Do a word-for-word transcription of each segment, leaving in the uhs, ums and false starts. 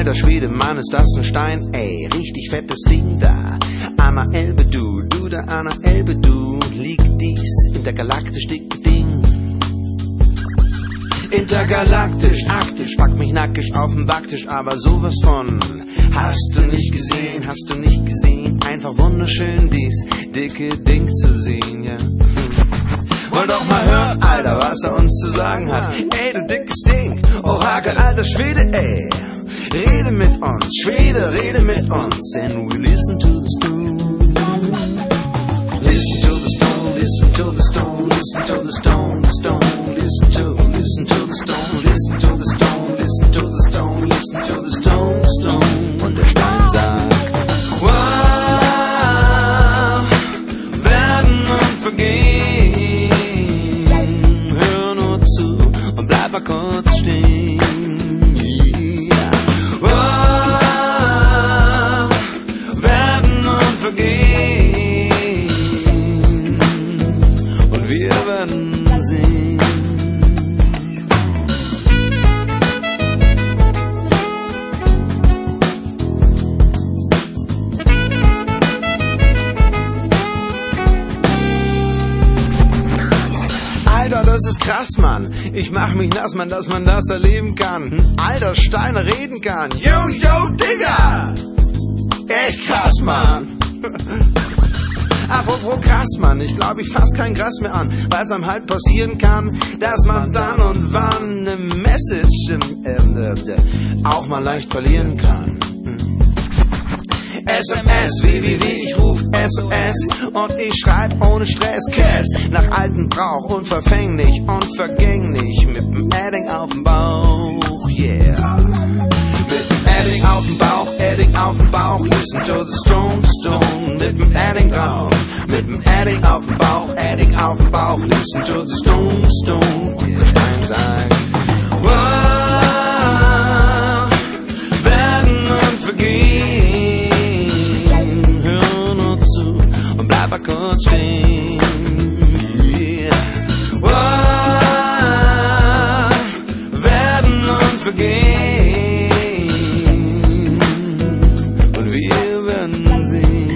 alter Schwede, Mann, ist das ein Stein, ey, richtig fettes Ding da. An der Elbe, du, du da an der Elbe, du, liegt dies intergalaktisch dicke Ding. Intergalaktisch, aktisch, pack mich nackig auf den Backtisch, aber sowas von hast du nicht gesehen, hast du nicht gesehen, einfach wunderschön dies dicke Ding zu sehen, ja. Wollt doch mal hören, Alter, was er uns zu sagen hat. Ey, du dickes Ding, Orakel, alter Schwede, ey. Rede mit uns, Schwede, rede mit uns. And we listen to the stone. Listen to the stone, listen to the stone, listen to the stone, the stone. Listen to, listen to the stone, listen to the stone, listen to the stone, listen to the stone, the stone. Und der Stein sagt, wow, werden und vergehen. Hör nur zu und bleib mal kurz stehen. Yeah. Wow, werden und vergehen. Und wir werden sehen. Alter, das ist krass, Mann. Ich mach mich nass, Mann, dass man das erleben kann. Ein alter Stein reden kann. Yo, yo, Digga! Echt krass, Mann. Apropos krass, Mann, ich glaube, ich fass kein Gras mehr an, weil es einem halt passieren kann, dass man dann und wann eine Message äh, äh, äh, auch mal leicht verlieren kann. S M S, wie, wie, wie, ich ruf S O S und ich schreib ohne Stress Cass nach alten Brauch, unverfänglich und vergänglich mit dem Edding auf dem Bauch, yeah. Mit dem Edding auf dem Bauch, Edding auf dem Bauch, listen to the stone, stone, mit dem Edding drauf, mit dem Edding auf dem Bauch, Edding auf dem Bauch, listen to the stone, stone, und der Stein sagt, wow, werden und vergehen. Bleib mal kurz stehen. Yeah. Wow, werden und vergehen. Und wir werden sehen.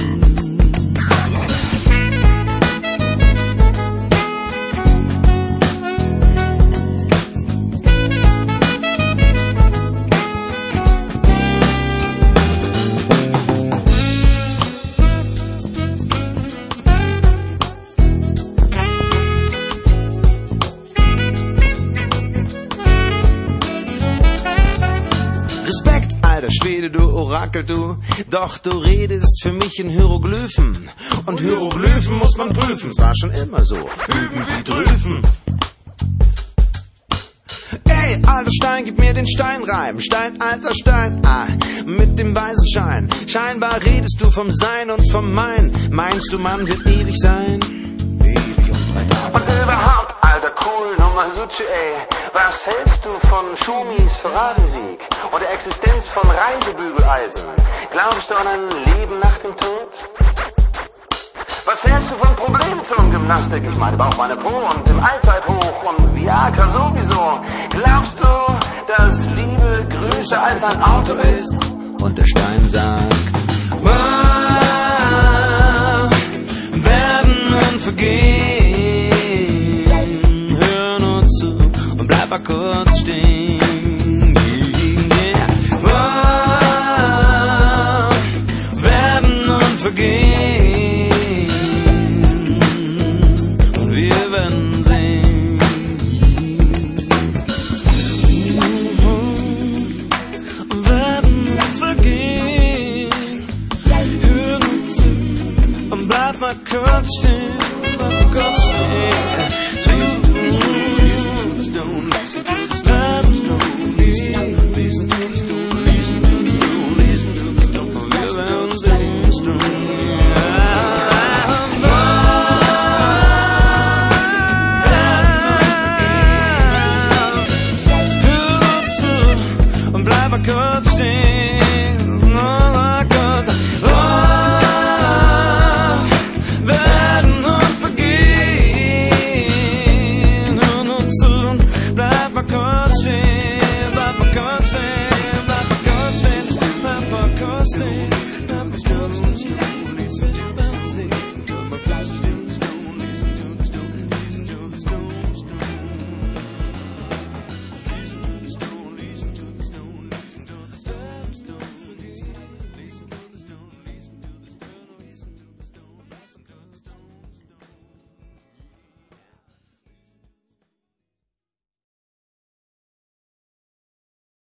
Alter Schwede, du Orakel, du, doch du redest für mich in Hieroglyphen. Und Hieroglyphen muss man prüfen, es war schon immer so, üben wie Drüfen. Ey, alter Stein, gib mir den Steinreim, Stein, alter Stein, ah, mit dem weißen Schein. Scheinbar redest du vom Sein und vom Mein, meinst du, man wird ewig sein? Ewig und drei Tage. Und überhaupt, alter cool, Nummer Suche, ey, was hältst du von Schumis Ferrari-Sieg und der Existenz von Reisebügeleisen? Glaubst du an ein Leben nach dem Tod? Was hältst du von Problemzone-Gymnastik? Ich meine Bauch, meine Po und im Allzeithoch und Viagra sowieso. Glaubst du, dass Liebe größer als ein Auto ist? Und der Stein sagt, wow, werden und vergehen. Hör nur zu und bleib mal kurz stehen. Yeah. Wow, werden und vergehen. Und wir werden sehen. Werden und vergehen. Hör nur zu und bleib mal kurz stehen. Bleib mal kurz stehen.